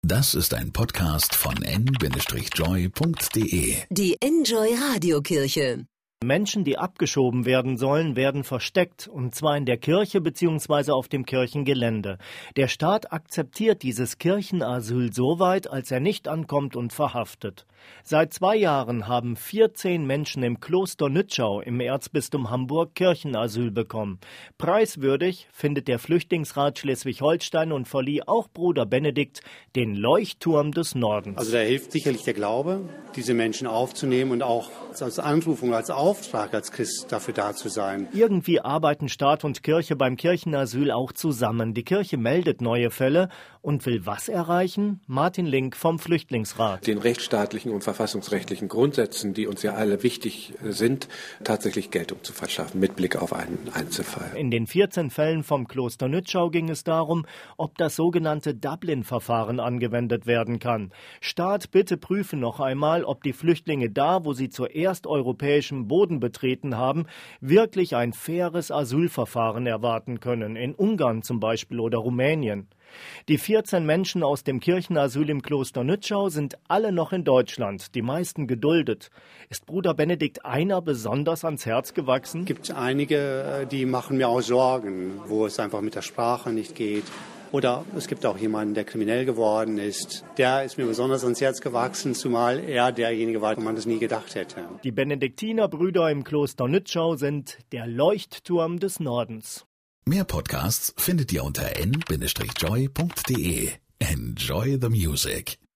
Das ist ein Podcast von n-joy.de. Die Enjoy Radiokirche. Menschen, die abgeschoben werden sollen, werden versteckt, und zwar in der Kirche bzw. auf dem Kirchengelände. Der Staat akzeptiert dieses Kirchenasyl soweit, als er nicht ankommt und verhaftet. Seit 2 Jahren haben 14 Menschen im Kloster Nützschau im Erzbistum Hamburg Kirchenasyl bekommen. Preiswürdig findet der Flüchtlingsrat Schleswig-Holstein und verlieh auch Bruder Benedikt den Leuchtturm des Nordens. Also da hilft sicherlich der Glaube, diese Menschen aufzunehmen und auch als Anrufung, als Auftrag als Christ dafür da zu sein. Irgendwie arbeiten Staat und Kirche beim Kirchenasyl auch zusammen. Die Kirche meldet neue Fälle und will was erreichen? Martin Link vom Flüchtlingsrat. Den rechtsstaatlichen und verfassungsrechtlichen Grundsätzen, die uns ja alle wichtig sind, tatsächlich Geltung zu verschaffen, mit Blick auf einen Einzelfall. In den 14 Fällen vom Kloster Nützschau ging es darum, ob das sogenannte Dublin-Verfahren angewendet werden kann. Staat, bitte prüfe noch einmal, ob die Flüchtlinge da, wo sie zuerst europäischen Boden betreten haben, wirklich ein faires Asylverfahren erwarten können, in Ungarn zum Beispiel oder Rumänien. Die 14 Menschen aus dem Kirchenasyl im Kloster Nützschau sind alle noch in Deutschland, die meisten geduldet. Ist Bruder Benedikt einer besonders ans Herz gewachsen? Es gibt einige, die machen mir auch Sorgen, wo es einfach mit der Sprache nicht geht. Oder es gibt auch jemanden, der kriminell geworden ist. Der ist mir besonders ans Herz gewachsen, zumal er derjenige war, wo man das nie gedacht hätte. Die Benediktinerbrüder im Kloster Nützschau sind der Leuchtturm des Nordens. Mehr Podcasts findet ihr unter n-joy.de. Enjoy the music.